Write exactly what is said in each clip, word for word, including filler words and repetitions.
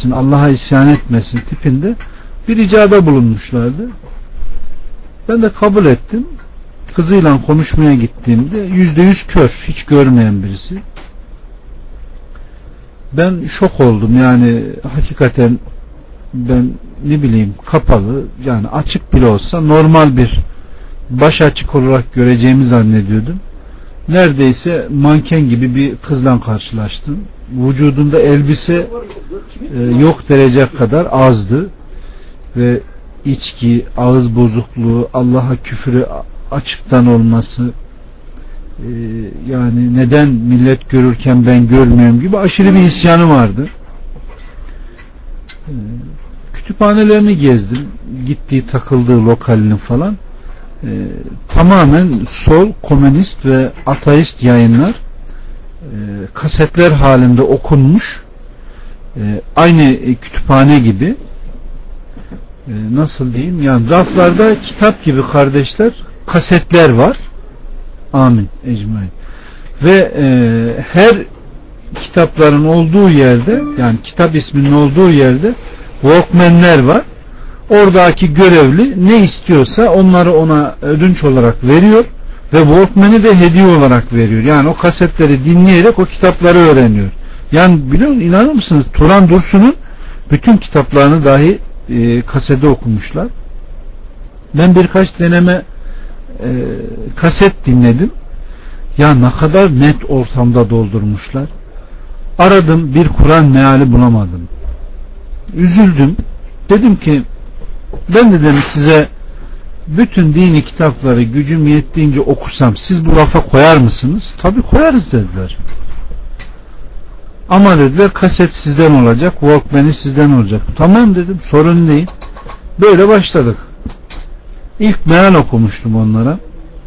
etmesin, Allah'a isyan etmesin tipinde bir ricada bulunmuşlardı. Ben de kabul ettim. Kızıyla konuşmaya gittiğimde yüzde yüz kör, hiç görmeyen birisi. Ben şok oldum. Yani hakikaten ben ne bileyim kapalı, yani açık bile olsa normal bir baş açık olarak göreceğimi zannediyordum. Neredeyse manken gibi bir kızla karşılaştım. Vücudunda elbise e, yok derece kadar azdı ve içki, ağız bozukluğu, Allah'a küfürü açıktan olması, e, yani neden millet görürken ben görmüyorum gibi aşırı bir isyanı vardı. E, kütüphanelerini gezdim, gittiği takıldığı lokalini falan. E, tamamen sol, komünist ve ateist yayınlar, e, kasetler halinde okunmuş, e, aynı kütüphane gibi, e, nasıl diyeyim, yani raflarda kitap gibi kardeşler, kasetler var. Amin ecmaîn. Ve e, her kitapların olduğu yerde, yani kitap isminin olduğu yerde Walkman'ler var. Oradaki görevli ne istiyorsa onları ona ödünç olarak veriyor ve Walkman'i de hediye olarak veriyor. Yani o kasetleri dinleyerek o kitapları öğreniyor. Yani biliyor musunuz, inanır mısınız? Turan Dursun'un bütün kitaplarını dahi e, kasede okumuşlar. Ben birkaç deneme e, kaset dinledim. Ya ne kadar net ortamda doldurmuşlar. Aradım, bir Kur'an meali bulamadım. Üzüldüm. Dedim ki ben dedim size bütün dini kitapları gücüm yettiğince okusam siz bu rafa koyar mısınız? Tabii koyarız dediler. Ama dediler kaset sizden olacak, Walkman'i sizden olacak. Tamam dedim, sorun değil. Böyle başladık. İlk meal okumuştum onlara.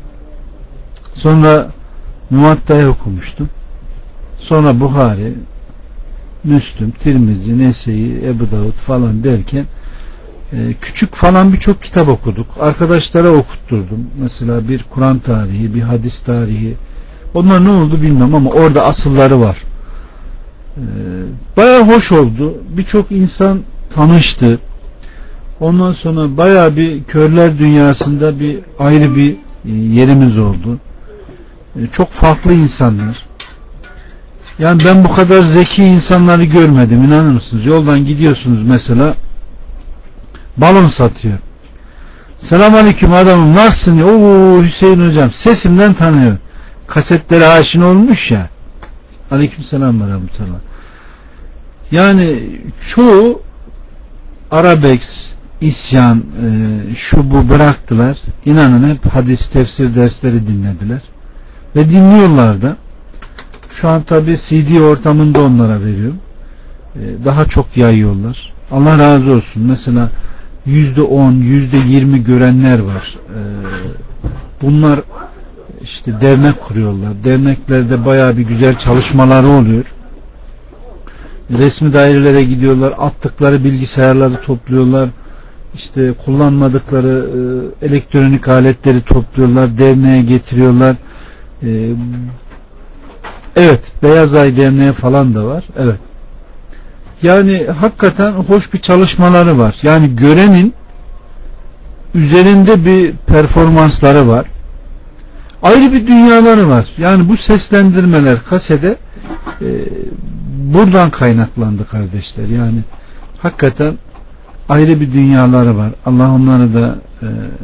Sonra Muvatta'yı okumuştum. Sonra Buhari, Müslüm, Tirmizi, Nese'yi, Ebu Davud falan derken e, küçük falan birçok kitap okuduk. Arkadaşlara okutturdum. Mesela bir Kur'an tarihi, bir hadis tarihi. Onlar ne oldu bilmem ama orada asılları var. E, bayağı hoş oldu. Birçok insan tanıştı. Ondan sonra bayağı bir körler dünyasında bir ayrı bir yerimiz oldu. E, çok farklı insanlar. Yani ben bu kadar zeki insanları görmedim, inanır mısınız? Yoldan gidiyorsunuz mesela, balon satıyor. Selamünaleyküm adamım, nasılsın? Oo Hüseyin hocam, sesimden tanıyor. Kasetlere aşina olmuş ya. Aleykümselam ve rahmetullah. Yani çoğu arabesk, isyan, e, şu bu bıraktılar. İnanın hep hadis, tefsir dersleri dinlediler. Ve dinliyorlar da. Şu an tabi C D ortamında onlara veriyorum. Ee, daha çok yayıyorlar. Allah razı olsun. Mesela yüzde on, yüzde yirmi görenler var. Ee, bunlar işte dernek kuruyorlar. Derneklerde bayağı bir güzel çalışmaları oluyor. Resmi dairelere gidiyorlar. Attıkları bilgisayarları topluyorlar. İşte kullanmadıkları e, elektronik aletleri topluyorlar. Derneğe getiriyorlar. E, Evet, Beyaz Ay Derneği falan da var. Evet. Yani hakikaten hoş bir çalışmaları var. Yani görenin üzerinde bir performansları var. Ayrı bir dünyaları var. Yani bu seslendirmeler kasede e, buradan kaynaklandı kardeşler. Yani hakikaten ayrı bir dünyaları var. Allah onları da e,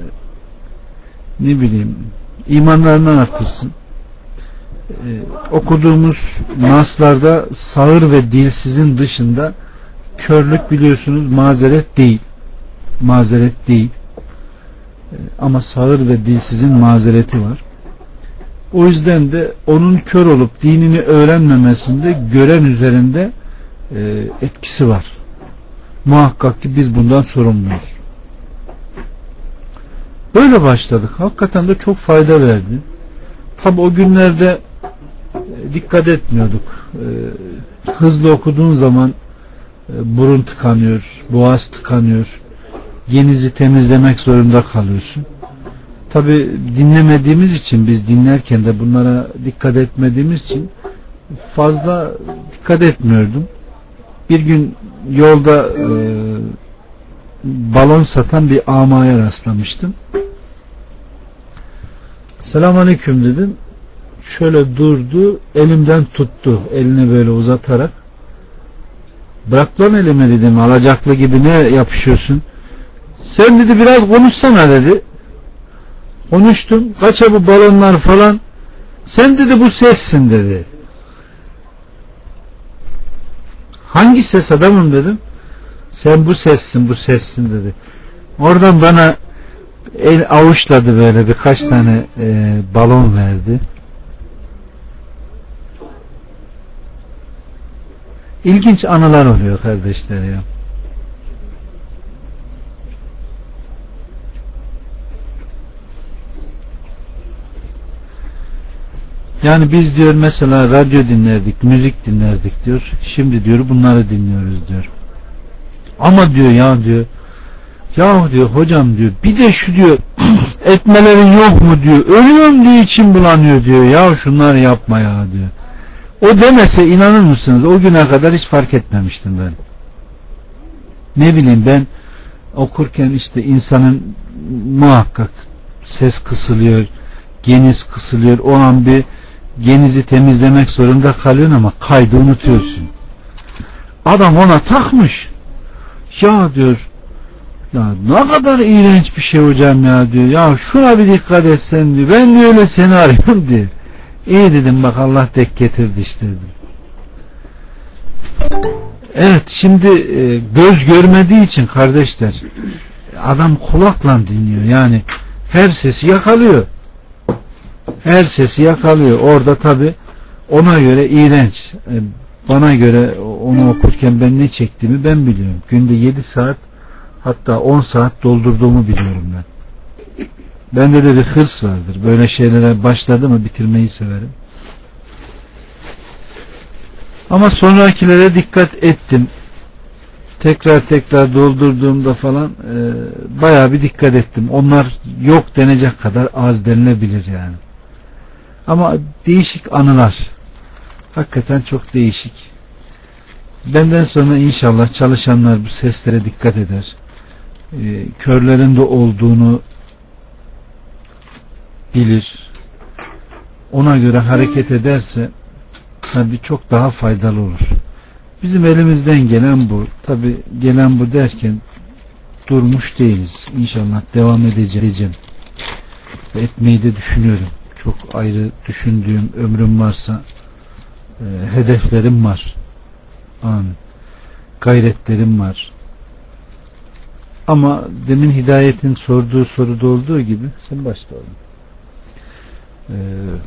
ne bileyim imanlarını artırsın. Ee, okuduğumuz naslarda sağır ve dilsizin dışında körlük biliyorsunuz mazeret değil. Mazeret değil. Ee, ama sağır ve dilsizin mazereti var. O yüzden de onun kör olup dinini öğrenmemesinde gören üzerinde e, etkisi var. Muhakkak ki biz bundan sorumluyuz. Böyle başladık. Hakikaten de çok fayda verdi. Tabi o günlerde dikkat etmiyorduk. Ee, hızlı okuduğun zaman e, burun tıkanıyor, boğaz tıkanıyor. Genizi temizlemek zorunda kalıyorsun. Tabi dinlemediğimiz için, biz dinlerken de bunlara dikkat etmediğimiz için fazla dikkat etmiyordum. Bir gün yolda e, balon satan bir amaya rastlamıştım. Selamünaleyküm dedim. Şöyle durdu, elimden tuttu, elini böyle uzatarak. Bırak lan elime dedim, alacaklı gibi ne yapışıyorsun? Sen dedi biraz konuşsana dedi. Konuştum, kaça bu balonlar falan. Sen dedi bu sessin dedi. Hangi ses adamım dedim. Sen bu sessin, bu sessin dedi. Oradan bana el avuçladı, böyle birkaç tane e, balon verdi. İlginç anılar oluyor kardeşler ya. Yani biz diyor mesela radyo dinlerdik, müzik dinlerdik diyor. Şimdi diyor bunları dinliyoruz diyor. Ama diyor ya diyor. Ya diyor hocam diyor. Bir de şu diyor etmelerin yok mu diyor. Ölüyorum diyor, içim bulanıyor diyor. Ya şunları yapma ya diyor. O demese inanır mısınız? O güne kadar hiç fark etmemiştim ben. Ne bileyim ben okurken işte insanın muhakkak ses kısılıyor, geniz kısılıyor. O an bir genizi temizlemek zorunda kalıyorsun ama kaydı unutuyorsun. Adam ona takmış. Ya diyor, ya ne kadar iğrenç bir şey hocam ya diyor. Ya şuna bir dikkat etsen diyor. Ben de öyle seni arıyorum diyor. İyi dedim, bak Allah denk getirdi işte dedim. Evet, şimdi e, göz görmediği için kardeşler, adam kulakla dinliyor. Yani her sesi yakalıyor. Her sesi yakalıyor. Orada tabi ona göre iğrenç. E, bana göre onu okurken ben ne çektiğimi ben biliyorum. Günde yedi saat hatta on saat doldurduğumu biliyorum ben. Bende de bir hırs vardır. Böyle şeylere başladı mı bitirmeyi severim. Ama sonrakilere dikkat ettim. Tekrar tekrar doldurduğumda falan e, bayağı bir dikkat ettim. Onlar yok denecek kadar az denilebilir yani. Ama değişik anılar. Hakikaten çok değişik. Benden sonra inşallah çalışanlar bu seslere dikkat eder. E, körlerin de olduğunu bilir. Ona göre hareket ederse tabii çok daha faydalı olur. Bizim elimizden gelen bu. Tabii gelen bu derken durmuş değiliz. İnşallah devam edeceğim. Ve etmeyi de düşünüyorum. Çok ayrı düşündüğüm ömrüm varsa e, hedeflerim var. Amin. Gayretlerim var. Ama demin Hidayet'in sorduğu soruda olduğu gibi sen başla oğlum. Ee,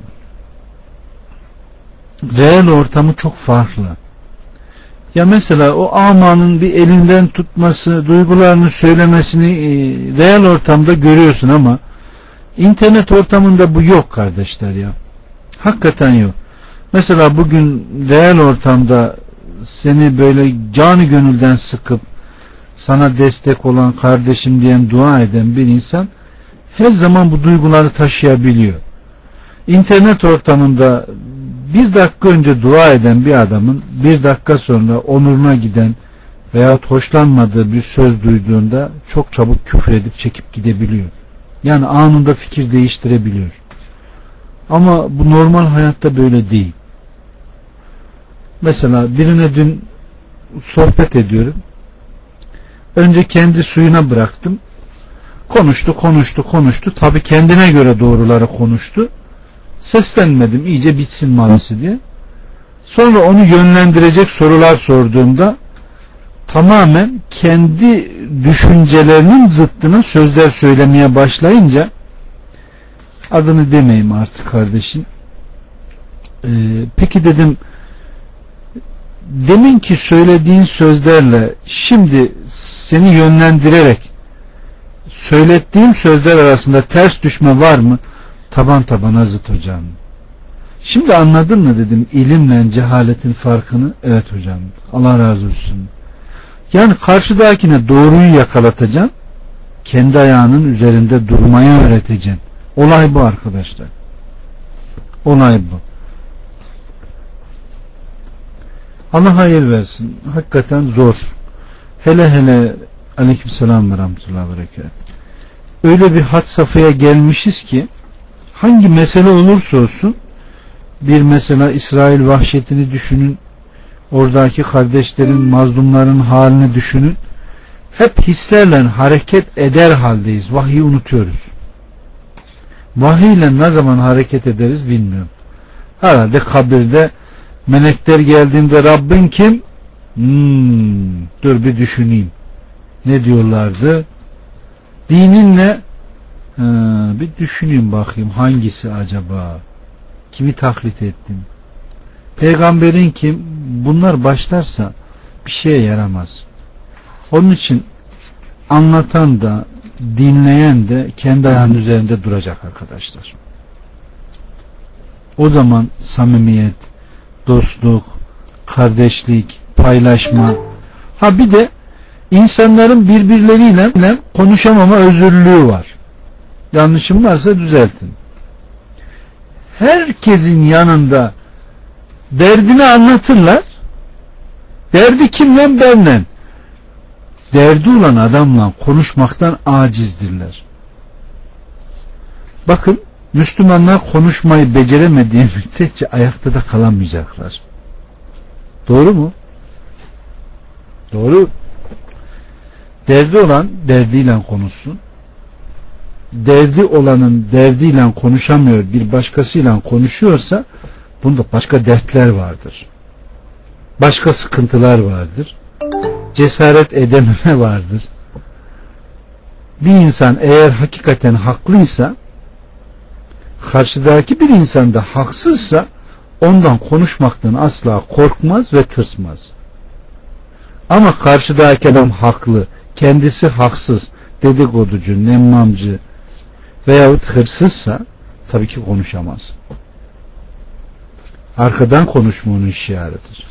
reel ortamı çok farklı. Ya mesela o amanın bir elinden tutması, duygularını söylemesini e, reel ortamda görüyorsun ama internet ortamında bu yok kardeşler ya. Hakikaten yok. Mesela bugün reel ortamda seni böyle canı gönülden sıkıp sana destek olan, kardeşim diyen, dua eden bir insan her zaman bu duyguları taşıyabiliyor. İnternet ortamında bir dakika önce dua eden bir adamın bir dakika sonra onuruna giden veyahut hoşlanmadığı bir söz duyduğunda çok çabuk küfür edip çekip gidebiliyor. Yani anında fikir değiştirebiliyor. Ama bu normal hayatta böyle değil. Mesela birine dün sohbet ediyorum. Önce kendi suyuna bıraktım. Konuştu, konuştu, konuştu. Tabii kendine göre doğruları konuştu. Seslenmedim, iyice bitsin maalesef diye. Sonra onu yönlendirecek sorular sorduğumda tamamen kendi düşüncelerinin zıttına sözler söylemeye başlayınca, adını demeyeyim artık kardeşim, ee, peki dedim, deminki söylediğin sözlerle şimdi seni yönlendirerek söylettiğim sözler arasında ters düşme var mı? Taban tabana zıt hocam. Şimdi anladın mı dedim ilimle cehaletin farkını? Evet hocam. Allah razı olsun. Yani karşıdakine doğruyu yakalatacaksın, kendi ayağının üzerinde durmayı öğreteceksin. Olay bu arkadaşlar. Olay bu. Allah hayır versin. Hakikaten zor. Hele hele aleykümselam ve rahmetullahi ve berekat. Öyle bir had safhaya gelmişiz ki hangi mesele olursa olsun, bir mesela İsrail vahşetini düşünün, oradaki kardeşlerin, mazlumların halini düşünün. Hep hislerle hareket eder haldeyiz. Vahyi unutuyoruz. Vahiyle ne zaman hareket ederiz bilmiyorum. Herhalde kabirde melekler geldiğinde Rabbin kim? Hmm, dur bir düşüneyim. Ne diyorlardı? Dinin ne? Ha, bir düşüneyim bakayım hangisi acaba? Kimi taklit ettim? Peygamberin kim? Bunlar başlarsa bir şeye yaramaz. Onun için anlatan da dinleyen de kendi ayağının üzerinde duracak arkadaşlar. O zaman samimiyet, dostluk, kardeşlik, paylaşma, ha bir de insanların birbirleriyle konuşamama özürlüğü var. Yanlışım varsa düzeltin. Herkesin yanında derdini anlatırlar. Derdi kimle? Benle. Derdi olan adamla konuşmaktan acizdirler. Bakın, Müslümanlar konuşmayı beceremediği müddetçe ayakta da kalamayacaklar. Doğru mu? Doğru. Derdi olan derdiyle konuşsun. Derdi olanın derdiyle konuşamıyor, bir başkasıyla konuşuyorsa bunda başka dertler vardır. Başka sıkıntılar vardır. Cesaret edememe vardır. Bir insan eğer hakikaten haklıysa, karşıdaki bir insan da haksızsa ondan konuşmaktan asla korkmaz ve tırsmaz. Ama karşıdaki adam haklı, kendisi haksız, dedikoducu, nemmamcı veyahut hırsızsa tabii ki konuşamaz. Arkadan konuşma onun şiarıdır.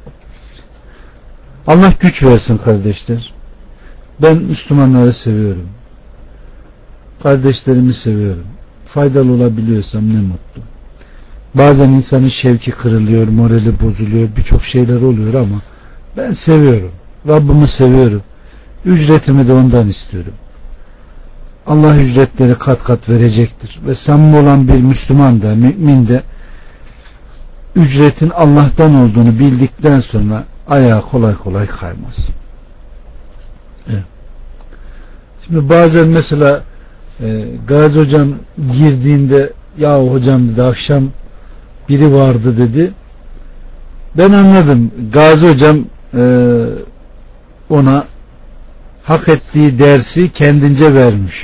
Allah güç versin kardeşler. Ben Müslümanları seviyorum. Kardeşlerimi seviyorum. Faydalı olabiliyorsam ne mutlu. Bazen insanın şevki kırılıyor, morali bozuluyor, birçok şeyler oluyor ama ben seviyorum. Rabbimi seviyorum. Ücretimi de ondan istiyorum. Allah ücretleri kat kat verecektir. Ve samimi olan bir Müslüman da, mümin de ücretin Allah'tan olduğunu bildikten sonra ayağı kolay kolay kaymaz. Evet. Şimdi bazen mesela e, Gazi hocam girdiğinde, ya hocam dedi, akşam biri vardı dedi. Ben anladım. Gazi hocam e, ona hak ettiği dersi kendince vermiş.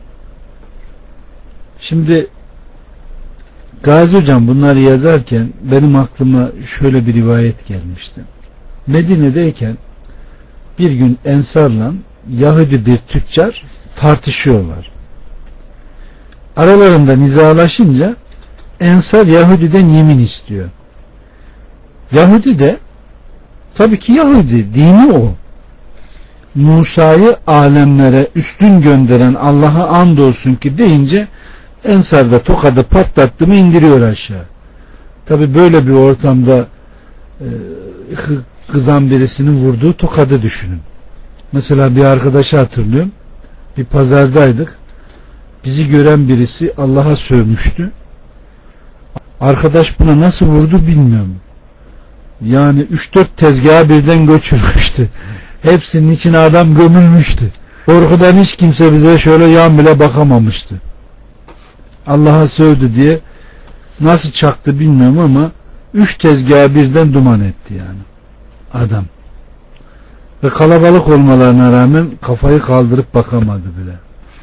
Şimdi Gazi hocam bunları yazarken benim aklıma şöyle bir rivayet gelmişti. Medine'deyken bir gün Ensar'la Yahudi bir tüccar tartışıyorlar. Aralarında nizalaşınca Ensar Yahudi'den yemin istiyor. Yahudi de tabii ki Yahudi, dini o. Musa'yı alemlere üstün gönderen Allah'a andolsun ki deyince Ensar da tokadı patlattı mı indiriyor aşağı. Tabii böyle bir ortamda e, kızan birisinin vurduğu tokadı düşünün. Mesela bir arkadaşı hatırlıyorum. Bir pazardaydık. Bizi gören birisi Allah'a sövmüştü. Arkadaş buna nasıl vurdu bilmiyorum. Yani üç dört tezgaha birden göçürmüştü. Hepsinin içine adam gömülmüştü. Korkudan hiç kimse bize şöyle yan bile bakamamıştı. Allah'a sövdü diye nasıl çaktı bilmiyorum ama üç tezgaha birden duman etti yani. Adam. Ve kalabalık olmalarına rağmen kafayı kaldırıp bakamadı bile.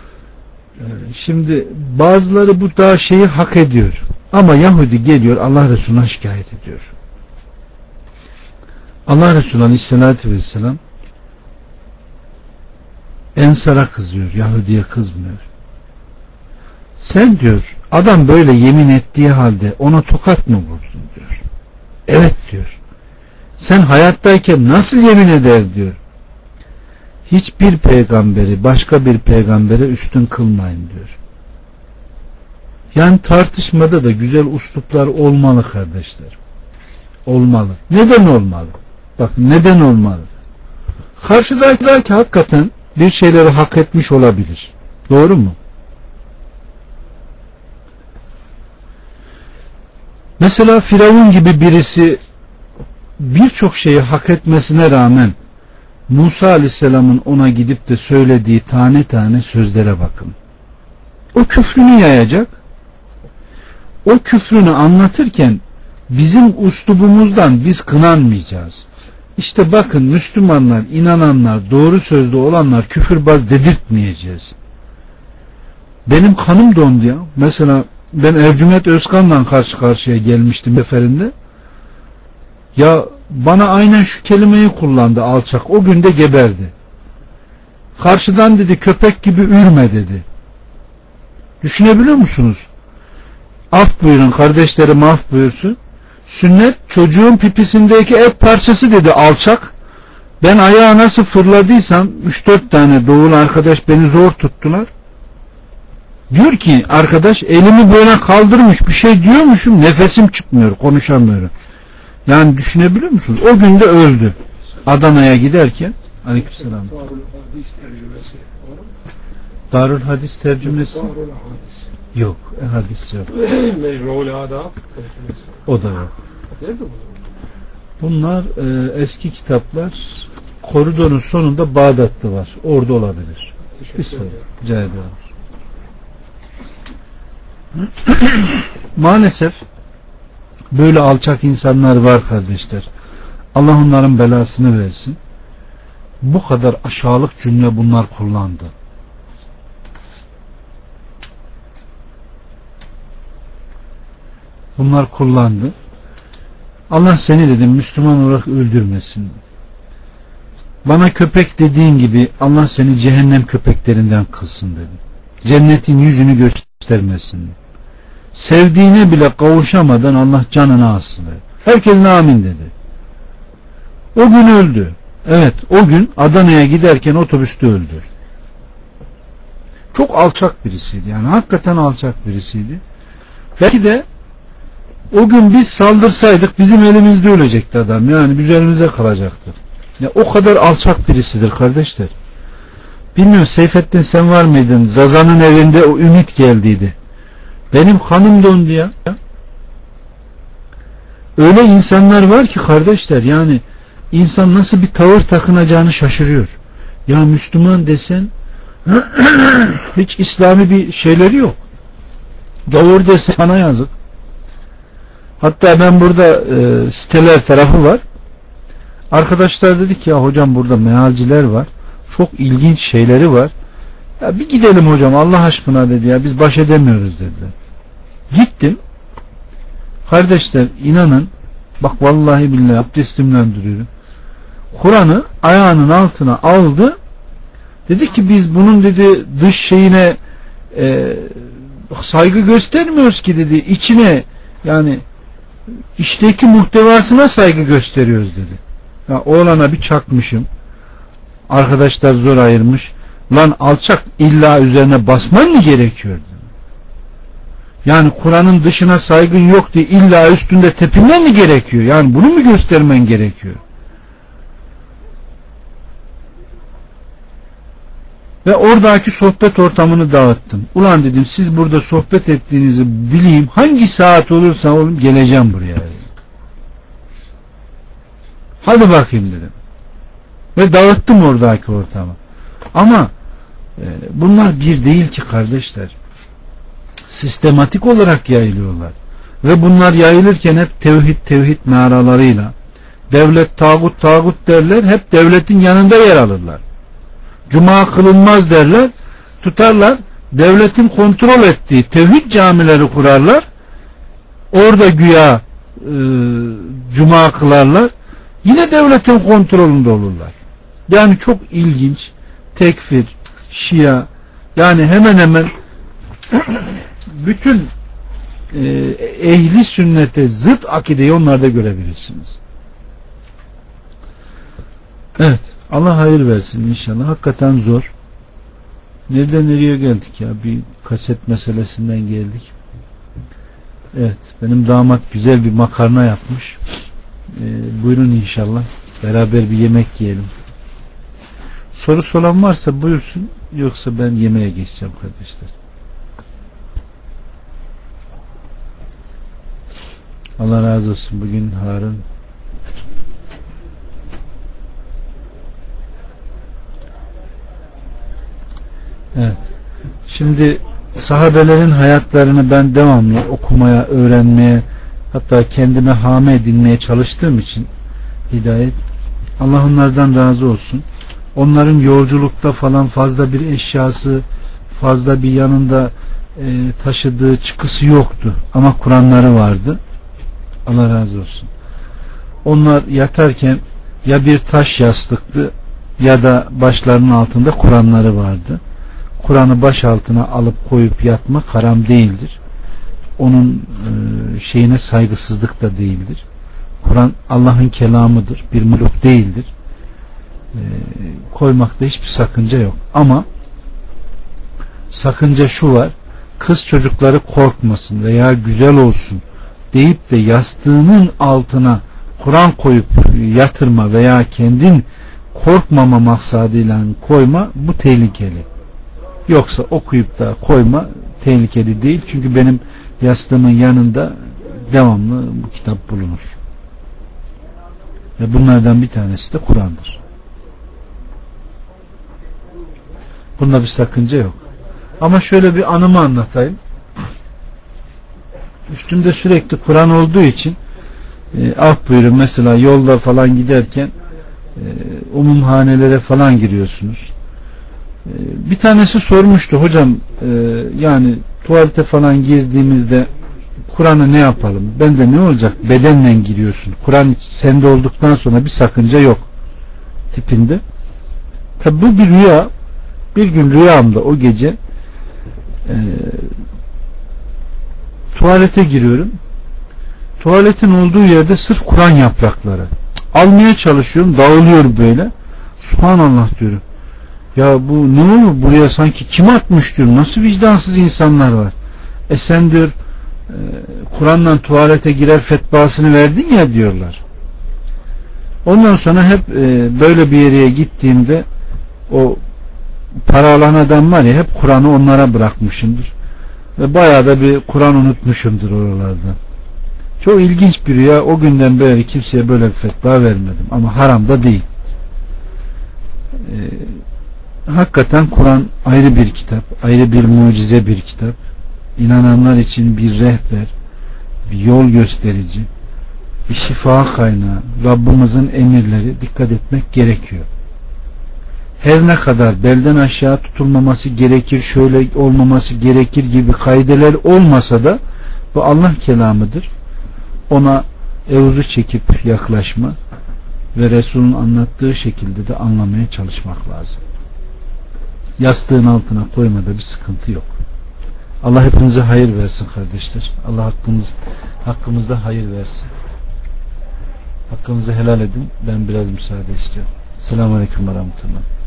Şimdi bazıları bu daha şeyi hak ediyor. Ama Yahudi geliyor Allah Resulü'ne şikayet ediyor. Allah Resulü Aleyhisselatü Vesselam Ensar'a kızıyor. Yahudi'ye kızmıyor. Sen diyor adam böyle yemin ettiği halde ona tokat mı vurdun diyor. Evet diyor. Sen hayattayken nasıl yemin eder diyor. Hiçbir peygamberi başka bir peygambere üstün kılmayın diyor. Yani tartışmada da güzel usluplar olmalı kardeşler. Olmalı. Neden olmalı? Bak neden olmalı? Karşıdaki hakikaten bir şeyleri hak etmiş olabilir. Doğru mu? Mesela Firavun gibi birisi birçok şeyi hak etmesine rağmen Musa Aleyhisselam'ın ona gidip de söylediği tane tane sözlere bakın. O küfrünü yayacak. O küfrünü anlatırken bizim uslubumuzdan biz kınanmayacağız. İşte bakın Müslümanlar, inananlar, doğru sözlü olanlar küfürbaz dedirtmeyeceğiz. Benim kanım dondu ya. Mesela ben Ercüment Özkan'la karşı karşıya gelmiştim seferinde. Ya bana aynen şu kelimeyi kullandı, alçak. O günde geberdi. Karşıdan dedi köpek gibi ürme dedi. Düşünebiliyor musunuz? Af buyurun kardeşlerim, af buyursun. Sünnet çocuğun pipisindeki et parçası dedi, alçak. Ben ayağa nasıl fırladıysam üç dört tane doğulu arkadaş beni zor tuttular. Diyor ki arkadaş, elimi böyle kaldırmış bir şey diyormuşum, nefesim çıkmıyor, konuşamıyorum. Yani düşünebiliyor musunuz? O gün de öldü. Adana'ya giderken. Aleykümselam. Darül Hadis tercümesi. Yok, e, hadis yok. O da yok. Bunlar e, eski kitaplar. Koridorun sonunda Bağdat'ta var. Orada olabilir. Bir soru. Rica ederim. Maalesef böyle alçak insanlar var kardeşler. Allah onların belasını versin. Bu kadar aşağılık cümle bunlar kullandı. Bunlar kullandı. Allah seni dedim Müslüman olarak öldürmesin. Bana köpek dediğin gibi Allah seni cehennem köpeklerinden kılsın dedim. Cennetin yüzünü göstermesin. Sevdiğine bile kavuşamadan Allah canını alsın dedi. Herkesin amin dedi. O gün öldü. Evet, o gün Adana'ya giderken otobüste öldü. Çok alçak birisiydi. Yani hakikaten alçak birisiydi. Belki de o gün biz saldırsaydık bizim elimizde ölecekti adam. Yani üzerimize kalacaktı. Ya o kadar alçak birisidir kardeşler. Bilmiyorum Seyfettin sen var mıydın? Zaza'nın evinde o Ümit geldiydi. Benim kanım dondu ya. Öyle insanlar var ki kardeşler, yani insan nasıl bir tavır takınacağını şaşırıyor. Ya Müslüman desen hiç İslami bir şeyleri yok. Gavur desen bana yazık. Hatta ben burada e, siteler tarafı var. Arkadaşlar dedi ki ya hocam burada mealciler var. Çok ilginç şeyleri var. Ya bir gidelim hocam Allah aşkına dedi ya, biz baş edemiyoruz dediler. Gittim. Kardeşler inanın, bak vallahi billahi abdestimden duruyorum. Kur'an'ı ayağının altına aldı. Dedi ki biz bunun dedi dış şeyine e, saygı göstermiyoruz ki dedi. İçine yani içteki muhtevasına saygı gösteriyoruz dedi. Ya oğlana bir çakmışım. Arkadaşlar zor ayırmış. Lan alçak, illa üzerine basman mı gerekiyor dedi. Yani Kur'an'ın dışına saygın yok diye illa üstünde tepinmen mi gerekiyor? Yani bunu mu göstermen gerekiyor? Ve oradaki sohbet ortamını dağıttım. Ulan dedim siz burada sohbet ettiğinizi bileyim. Hangi saat olursa oğlum geleceğim buraya. Hadi bakayım dedim. Ve dağıttım oradaki ortamı. Ama e, bunlar bir değil ki kardeşler. Sistematik olarak yayılıyorlar. Ve bunlar yayılırken hep tevhid tevhid naralarıyla, devlet tağut tağut derler, hep devletin yanında yer alırlar. Cuma kılınmaz derler, tutarlar devletin kontrol ettiği tevhid camileri kurarlar, orada güya e, cuma kılarlar, yine devletin kontrolünde olurlar. Yani çok ilginç. Tekfir, Şia, yani hemen hemen bütün e, ehli sünnete zıt akideyi onlarda görebilirsiniz. Evet, Allah hayır versin inşallah. Hakikaten zor. Nereden nereye geldik ya? Bir kaset meselesinden geldik. Evet, benim damat güzel bir makarna yapmış. E, buyurun inşallah. Beraber bir yemek yiyelim. Sorusu olan varsa buyursun, yoksa ben yemeğe geçeceğim kardeşler. Allah razı olsun. Bugün Harun evet. Şimdi sahabelerin hayatlarını ben devamlı okumaya, öğrenmeye, hatta kendime hame edinmeye çalıştığım için hidayet, Allah onlardan razı olsun. Onların yolculukta falan fazla bir eşyası, fazla bir yanında e, taşıdığı çıkısı yoktu. Ama Kur'anları vardı. Allah razı olsun. Onlar yatarken ya bir taş yastıktı ya da başlarının altında Kur'anları vardı. Kur'an'ı baş altına alıp koyup yatmak haram değildir. Onun e, şeyine saygısızlık da değildir. Kur'an Allah'ın kelamıdır. Bir muluk değildir. E, koymakta hiçbir sakınca yok. Ama sakınca şu var. Kız çocukları korkmasın veya güzel olsun deyip de yastığının altına Kur'an koyup yatırma veya kendin korkmama maksadıyla koyma, bu tehlikeli. Yoksa okuyup da koyma tehlikeli değil. Çünkü benim yastığımın yanında devamlı bu kitap bulunur. Ve bunlardan bir tanesi de Kur'an'dır. Bunda bir sakınca yok. Ama şöyle bir anımı anlatayım. Üstümde sürekli Kur'an olduğu için e, af buyurun, mesela yolda falan giderken e, umumhanelere falan giriyorsunuz. E, bir tanesi sormuştu, hocam e, yani tuvalete falan girdiğimizde Kur'an'ı ne yapalım? Ben de ne olacak? Bedenle giriyorsun. Kur'an sende olduktan sonra bir sakınca yok tipinde. Tabi bu bir rüya. Bir gün rüyamda o gece e, tuvalete giriyorum. Tuvaletin olduğu yerde sırf Kur'an yaprakları. Almaya çalışıyorum, dağılıyor böyle. Subhanallah diyorum. Ya bu ne olur, buraya sanki kim atmış diyorum. Nasıl vicdansız insanlar var. E sen diyor e, Kur'an'la tuvalete girer fetvasını verdin ya diyorlar. Ondan sonra hep e, böyle bir yere gittiğimde o para alan adam var ya, hep Kur'an'ı onlara bırakmışımdır. Ve bayağı da bir Kur'an unutmuşumdur oralarda. Çok ilginç bir rüya. O günden beri kimseye böyle bir fetva vermedim. Ama haram da değil. Ee, hakikaten Kur'an ayrı bir kitap. Ayrı bir mucize bir kitap. İnananlar için bir rehber, bir yol gösterici, bir şifa kaynağı. Rabbimizin emirleri, dikkat etmek gerekiyor. Her ne kadar belden aşağı tutulmaması gerekir, şöyle olmaması gerekir gibi kaideler olmasa da bu Allah kelamıdır. Ona evuzu çekip yaklaşma ve Resul'ün anlattığı şekilde de anlamaya çalışmak lazım. Yastığın altına koymada bir sıkıntı yok. Allah hepinize hayır versin kardeşler. Allah hakkımız, hakkımızda hayır versin. Hakkınızı helal edin. Ben biraz müsaade istiyorum. Selamun Aleyküm ve Rahmetullah.